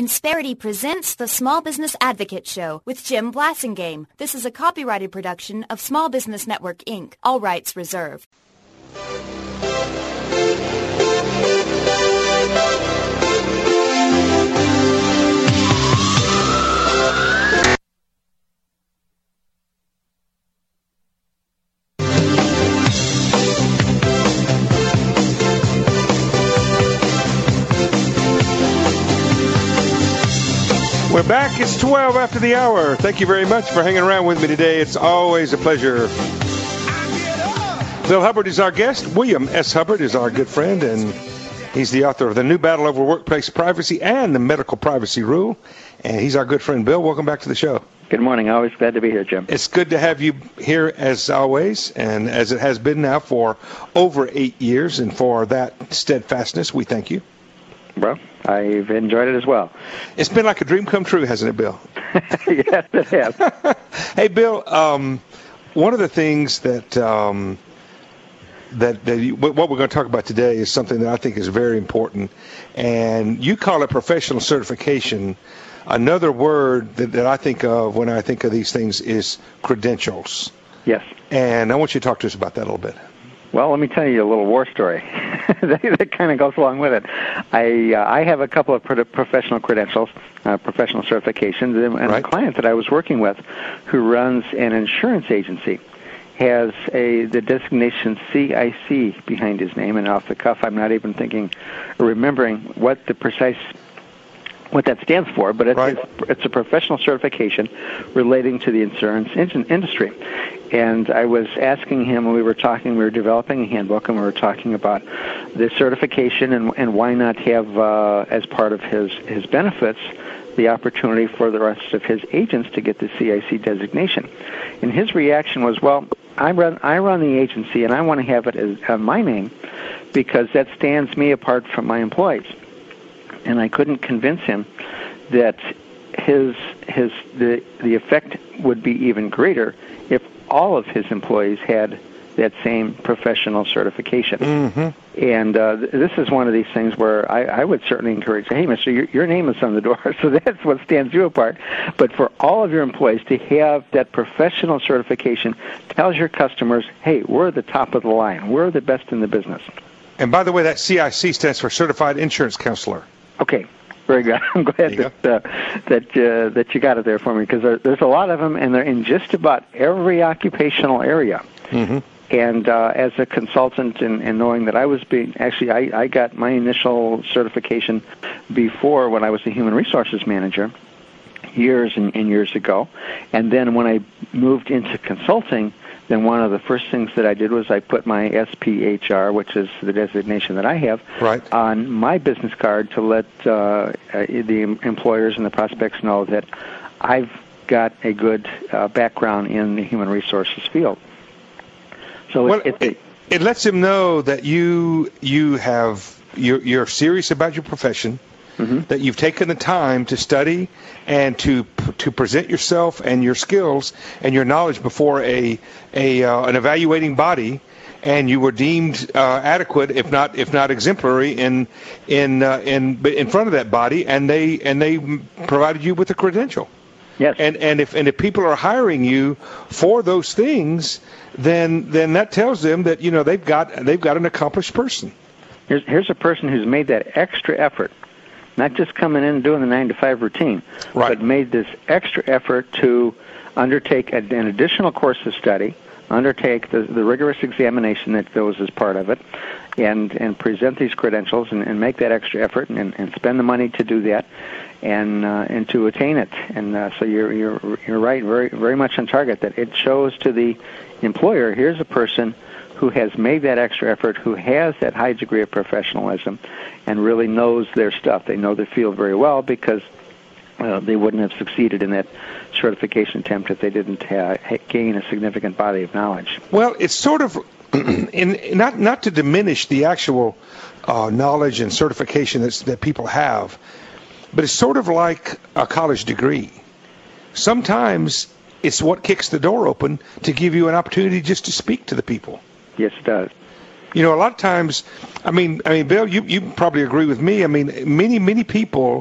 Insperity presents the Small Business Advocate Show with Jim Blasingame. This is a copyrighted production of Small Business Network, Inc. All rights reserved. We're back. It's 12 after the hour. Thank you very much for hanging around with me today. It's always a pleasure. Bill Hubbard is our guest. William S. Hubbard is our good friend, and he's the author of The New Battle Over Workplace Privacy and the Medical Privacy Rule. And he's our good friend. Bill, welcome back to the show. Good morning. Always glad to be here, Jim. It's good to have you here as always, and as it has been now for over 8 years. And for that steadfastness, we thank you. Well, I've enjoyed it as well. It's been like a dream come true, hasn't it, Bill? Yes, it has. Hey, Bill, one of the things that what we're going to talk about today is something that I think is very important, and you call it professional certification. Another word that I think of when I think of these things is credentials. Yes. And I want you to talk to us about that a little bit. Well, let me tell you a little war story that kind of goes along with it. I have a couple of professional credentials, professional certifications, and right. A client that I was working with who runs an insurance agency has the designation CIC behind his name, and off the cuff I'm not even remembering what that stands for, but it's a professional certification relating to the insurance industry. And I was asking him when we were developing a handbook, and we were talking about the certification and why not have, as part of his benefits, the opportunity for the rest of his agents to get the CIC designation. And his reaction was, well, I run the agency, and I want to have it as my name because that stands me apart from my employees. And I couldn't convince him that the effect would be even greater if all of his employees had that same professional certification. Mm-hmm. And this is one of these things where I would certainly encourage, hey, mister, your name is on the door, so that's what stands you apart. But for all of your employees to have that professional certification tells your customers, hey, we're the top of the line. We're the best in the business. And by the way, that CIC stands for Certified Insurance Counselor. Okay. Very good. I'm glad that you got it there for me, because there's a lot of them, and they're in just about every occupational area. Mm-hmm. And as a consultant, and knowing that I got my initial certification before when I was the human resources manager years and years ago, and then when I moved into consulting, then one of the first things that I did was I put my SPHR, which is the designation that I have, on my business card to let the employers and the prospects know that I've got a good background in the human resources field. So it lets them know that you're serious about your profession. Mm-hmm. That you've taken the time to study and to present yourself and your skills and your knowledge before an evaluating body, and you were deemed adequate, if not exemplary, in front of that body, and they provided you with a credential. Yes. And if people are hiring you for those things, then that tells them that they've got an accomplished person. Here's a person who's made that extra effort. Not just coming in and doing the 9-to-5 routine, but made this extra effort to undertake an additional course of study, undertake the rigorous examination that goes as part of it, and present these credentials and make that extra effort and spend the money to do that and to attain it. And so you're right, very very much on target. That it shows to the employer, here's a person who has made that extra effort, who has that high degree of professionalism, and really knows their stuff. They know their field very well because they wouldn't have succeeded in that certification attempt if they didn't gain a significant body of knowledge. Well, it's sort of, not to diminish the actual knowledge and certification that people have, but it's sort of like a college degree. Sometimes it's what kicks the door open to give you an opportunity just to speak to the people. Yes, it does. A lot of times, I mean, Bill, you probably agree with me. I mean, many people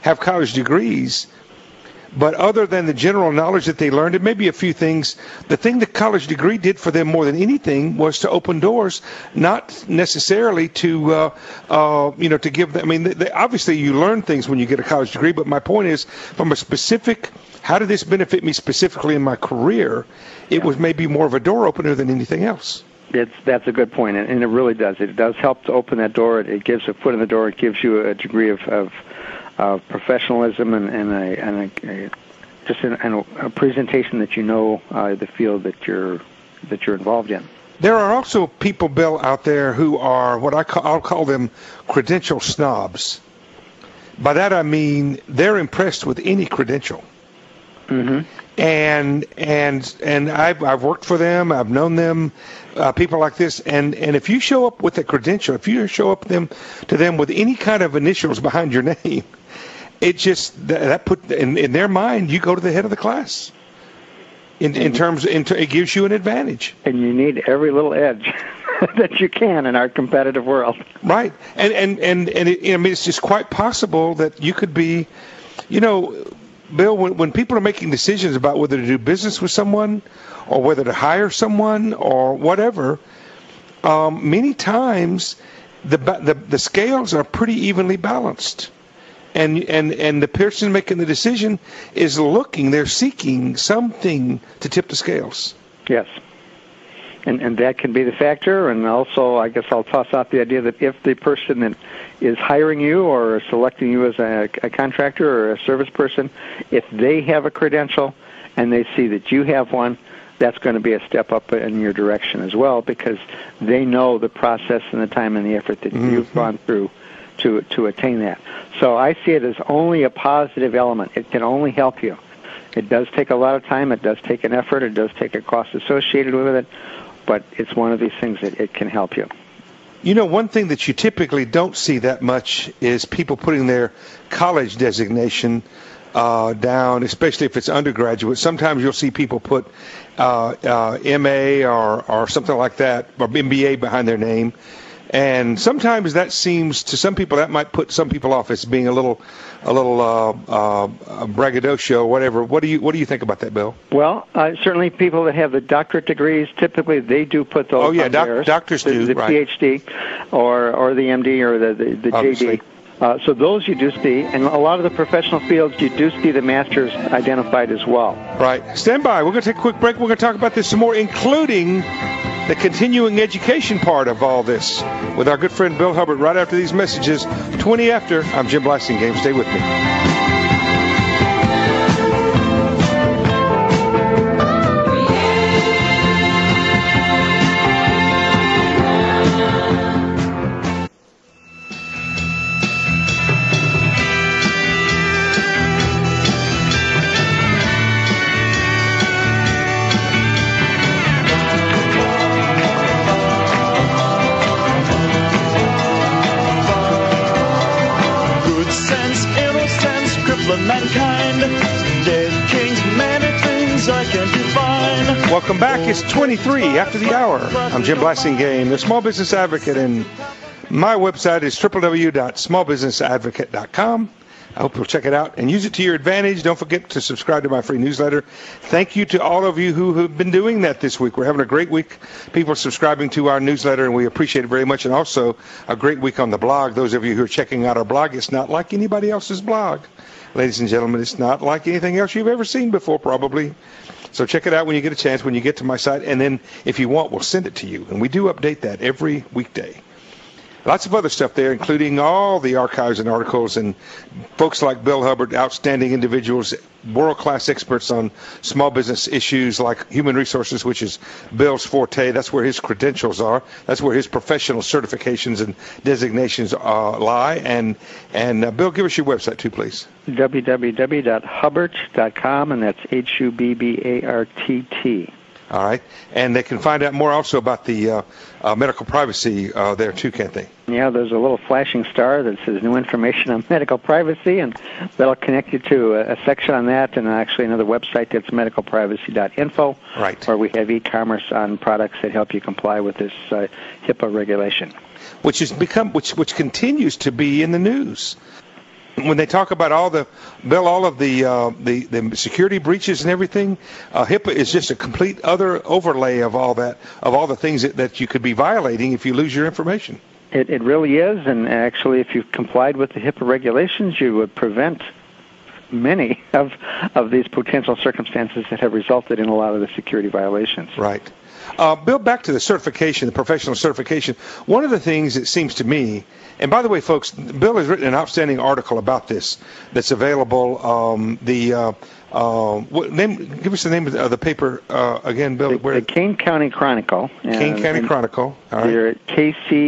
have college degrees. But other than the general knowledge that they learned, and maybe a few things, the thing the college degree did for them more than anything was to open doors, not necessarily to, to give them. I mean, obviously you learn things when you get a college degree, but my point is, from a specific, how did this benefit me specifically in my career, it was maybe more of a door opener than anything else. That's a good point, and it really does. It does help to open that door. It gives a foot in the door. It gives you a degree of professionalism and a presentation that you know the field that you're involved in. There are also people, Bill, out there who are what I'll call them credential snobs. By that I mean they're impressed with any credential. Mm-hmm. And I've worked for them. I've known them. People like this, and if you show up with a credential, if you show up to them with any kind of initials behind your name, it just that put in their mind you go to the head of the class. It gives you an advantage, and you need every little edge that you can in our competitive world. Right, and it's just quite possible that you could be, Bill, when people are making decisions about whether to do business with someone or whether to hire someone or whatever, many times the scales are pretty evenly balanced. And the person making the decision is they're seeking something to tip the scales. Yes. And that can be the factor. And also, I guess I'll toss out the idea that if the person that is hiring you or selecting you as a contractor or a service person, if they have a credential and they see that you have one, that's going to be a step up in your direction as well, because they know the process and the time and the effort that you've gone through to attain that. So I see it as only a positive element. It can only help you. It does take a lot of time. It does take an effort. It does take a cost associated with it. But it's one of these things that it can help you. One thing that you typically don't see that much is people putting their college designation down, especially if it's undergraduate. Sometimes you'll see people put MA or something like that, or MBA behind their name. And sometimes that seems, to some people, that might put some people off as being a little braggadocio or whatever. What do you think about that, Bill? Well, certainly people that have the doctorate degrees, typically they do put those. Oh yeah, doctors do, the right. PhD or the MD or the JD. So those you do see, and a lot of the professional fields you do see the masters identified as well. Right. Stand by. We're going to take a quick break. We're going to talk about this some more, including the continuing education part of all this with our good friend Bill Hubbard right after these messages. 20 after. I'm Jim Blasingame. Stay with me. Welcome back. It's 23 after the hour. I'm Jim Blasingame, the Small Business Advocate, and my website is www.smallbusinessadvocate.com. I hope you'll check it out and use it to your advantage. Don't forget to subscribe to my free newsletter. Thank you to all of you who have been doing that this week. We're having a great week. People are subscribing to our newsletter, and we appreciate it very much. And also a great week on the blog. Those of you who are checking out our blog, it's not like anybody else's blog. Ladies and gentlemen, it's not like anything else you've ever seen before, probably. So check it out when you get a chance, when you get to my site. And then if you want, we'll send it to you. And we do update that every weekday. Lots of other stuff there, including all the archives and articles and folks like Bill Hubbard, outstanding individuals, world-class experts on small business issues like human resources, which is Bill's forte. That's where his credentials are. That's where his professional certifications and designations lie. And Bill, give us your website too, please. www.hubbart.com, and that's HUBBARTT. All right. And they can find out more also about the medical privacy there too, can't they? Yeah, there's a little flashing star that says new information on medical privacy, and that'll connect you to a section on that, and actually another website that's medicalprivacy.info, right, where we have e-commerce on products that help you comply with this HIPAA regulation. Which has become, which continues to be in the news. when they talk about all of the security breaches and everything, HIPAA is just a complete other overlay of all that, of all the things that you could be violating if you lose your information. It really is, and actually, if you complied with the HIPAA regulations, you would prevent many of these potential circumstances that have resulted in a lot of the security violations. Right. Bill, back to the certification, the professional certification. One of the things it seems to me, and by the way, folks, Bill has written an outstanding article about this that's available. Give us the name of the paper again, Bill. The Kane County Chronicle. Kane County Chronicle. All right. You're at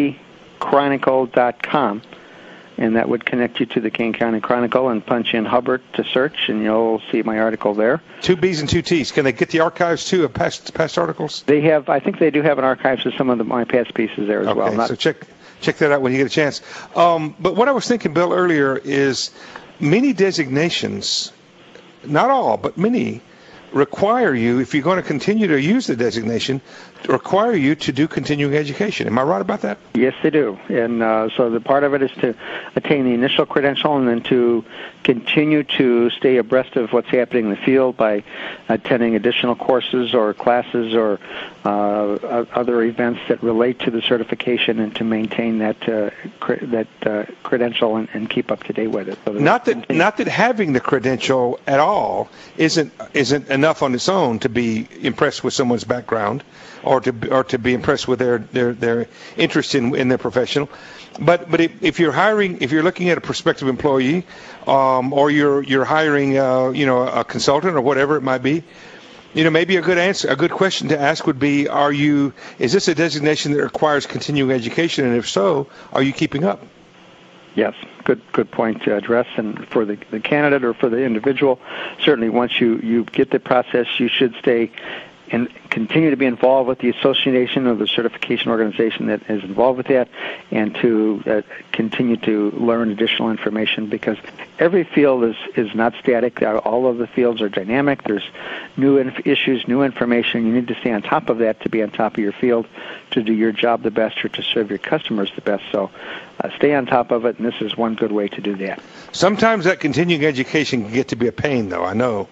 kcchronicle.com. And that would connect you to the Kane County Chronicle and punch in Hubbard to search, and you'll see my article there. 2 B's and 2 T's. Can they get the archives, too, of past articles? They have. I think they do have an archives of some of my past pieces there as well. Okay, so check that out when you get a chance. But what I was thinking, Bill, earlier is many designations, not all, but many, require you, if you're going to continue to use the designation, require you to do continuing education. Am I right about that? Yes, they do. And so the part of it is to attain the initial credential and then to continue to stay abreast of what's happening in the field by attending additional courses or classes or other events that relate to the certification, and to maintain that credential and keep up to date with it. So not that having the credential at all isn't enough on its own to be impressed with someone's background, or to be impressed with their interest in their professional. But if you're looking at a prospective employee, or you're hiring a consultant or whatever it might be, maybe a good question to ask would be, is this a designation that requires continuing education, and if so, are you keeping up? Yes, good point to address. And for the candidate or for the individual, certainly once you get the process, you should stay and continue to be involved with the association or the certification organization that is involved with that, and to continue to learn additional information, because every field is not static. All of the fields are dynamic. There's new issues, new information. You need to stay on top of that to be on top of your field, to do your job the best, or to serve your customers the best. So stay on top of it, and this is one good way to do that. Sometimes that continuing education can get to be a pain, though, I know.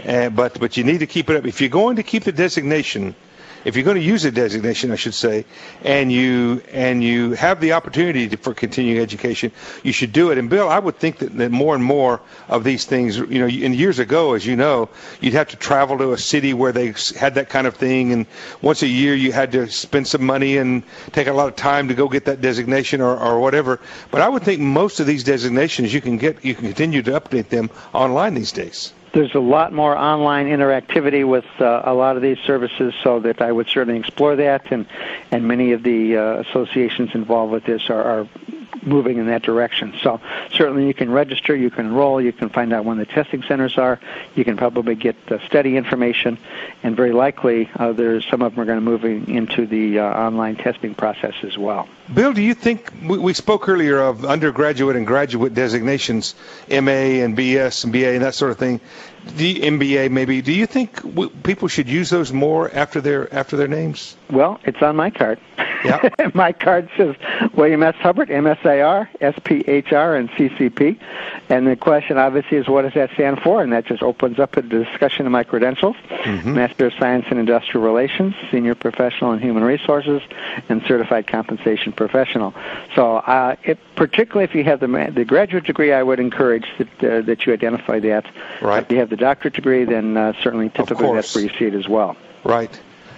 But you need to keep it up. If you're going to keep the designation, if you're going to use a designation, I should say, and you have the opportunity for continuing education, you should do it. And Bill, I would think that more and more of these things, in years ago, as you know, you'd have to travel to a city where they had that kind of thing, and once a year you had to spend some money and take a lot of time to go get that designation or whatever. But I would think most of these designations you can continue to update them online these days. There's a lot more online interactivity with a lot of these services, so that I would certainly explore that, and many of the associations involved with this are moving in that direction. So certainly you can register, you can enroll, you can find out when the testing centers are, you can probably get study information, and very likely there's some of them are going to move into the online testing process as well. Bill, do you think, we spoke earlier of undergraduate and graduate designations, MA and BS and BA and that sort of thing, the MBA maybe. Do you think people should use those more after their names? Well, it's on my card. Yeah. My card says William S. Hubbard, MSIR, SPHR, and CCP. And the question, obviously, is what does that stand for? And that just opens up a discussion of my credentials. Mm-hmm. Master of Science in Industrial Relations, Senior Professional in Human Resources, and Certified Compensation Professional. So particularly if you have the graduate degree, I would encourage that you identify that. Right. If you have the doctorate degree, then certainly typically that's where you see it as well. Right.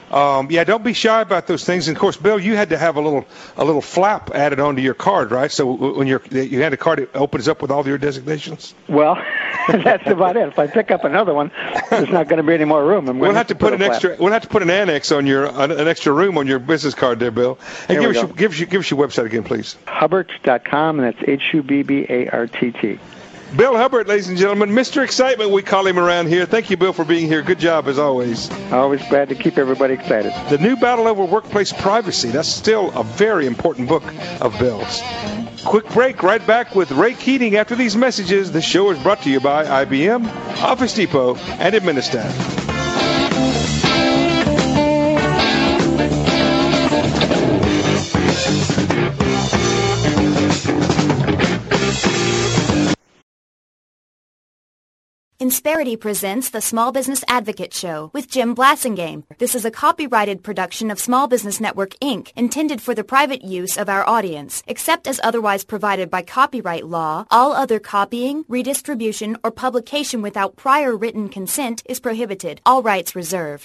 Don't be shy about those things. And of course, Bill, you had to have a little flap added onto your card, right? So when you had a card, it opens up with all your designations. Well, that's about it. If I pick up another one, there's not going to be any more room. We'll have to put an annex on an extra room on your business card there, Bill. And give us your website again, please. Hubbard.com, and that's HUBBARTT. Bill Hubbard, ladies and gentlemen, Mr. Excitement, we call him around here. Thank you, Bill, for being here. Good job, as always. Always glad to keep everybody excited. The New Battle Over Workplace Privacy. That's still a very important book of Bill's. Quick break, right back with Ray Keating after these messages. This show is brought to you by IBM, Office Depot, and Administaff. Insperity presents the Small Business Advocate Show with Jim Blasingame. This is a copyrighted production of Small Business Network, Inc., intended for the private use of our audience. Except as otherwise provided by copyright law, all other copying, redistribution, or publication without prior written consent is prohibited. All rights reserved.